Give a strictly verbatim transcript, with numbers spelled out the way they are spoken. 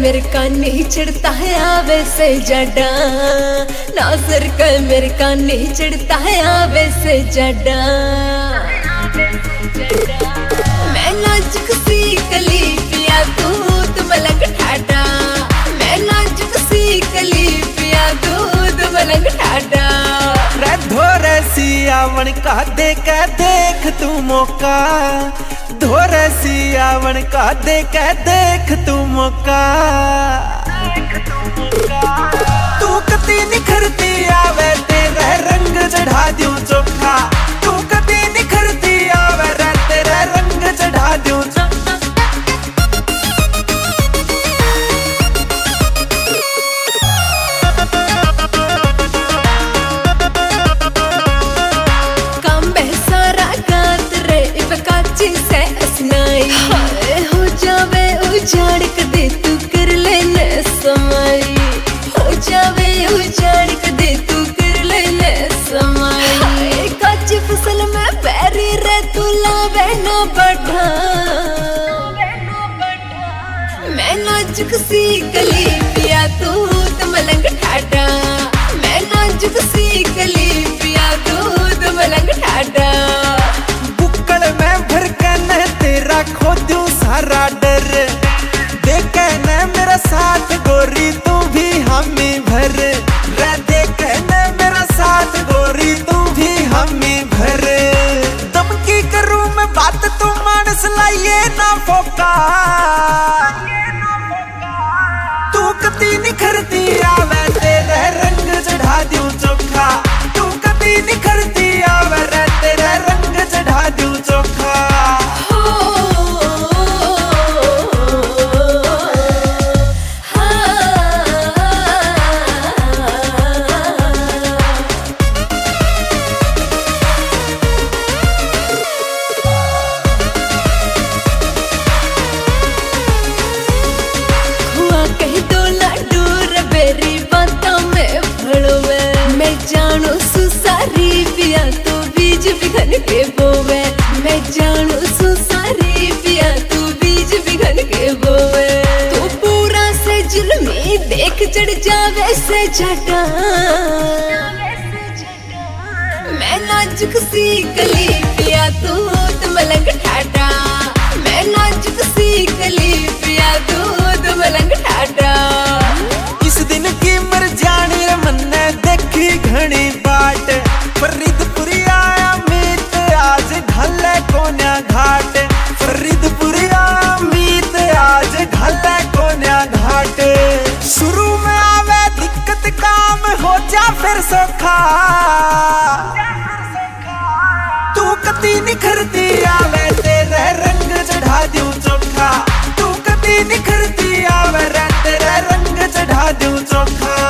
मेरे कानी चढ़ता है आवे से जड़ा, नाजर का मेरे कानी चढ़ता है आवे से जड़ा। मैं नाजुक सी कली पिया दूध मलंग ठाडा, मैं नाजुक सी कली पिया दूध मलंग ठाडा। रे धोरे सियावन का दे के देख तू मौका, धोरे सियावन का दे के देख तू मौका। तू कती निखरती आवे तेरे रंग चढ़ा दूं चोखा, तू कती निखरती आवे रे तेरे रंग चढ़ा दूं। हो जावे उजाड़ कर दे तू कर लेने समाई, हो जावे उजाड़ कर दे तू कर लेने समाई। कच्ची फसल में पैरी रे तू लावे ना बढ़ा, मैं नाजुक सी कली पिया दूध मलंग ठाडा, मैं नाजुक सी कली पिया दूध मलंग ठाडा। खो दूं सारा डर देखे न मेरा साथ गोरी तू भी हामी भर, रे देखे न मेरा साथ गोरी तू भी हामी भर। दम की करूं मैं बात तू मानस लाइए ना फोका, तू कती निखरती आवे तेरे रंग चढ़ा दूं चोखा, तू कती निखरती आवे रे तेरे रंग चढ़ा दूं चोखा। जानू सुसारी पिया तू बीज बिघन के बोवे, मैं जानू सुसारी पिया तू बीज बिघन के बोवे। तू पूरा से जुल्मी देख चढ़ जावे से जटा, मैं नाजुक सी कली पिया दूध मलंग ठाडा, मैं नाजुक सी कली पिया दूध मलंग ठाडा। इस दिन की मर जानी रे मन्ने देखी घनी बाट, फरीदपुरी आया मीत आज ढले कोन्या घाट, फरीदपुरी आया मीत आज ढले कोन्या घाट। शुरू में आवे दिक्कत काम हो जा फिर सौखा, तू कती निखरती आवे तेरे रंग चढ़ा दूं चोखा, तू कती निखरती आवे रे तेरे रंग चढ़ा दूं चोखा।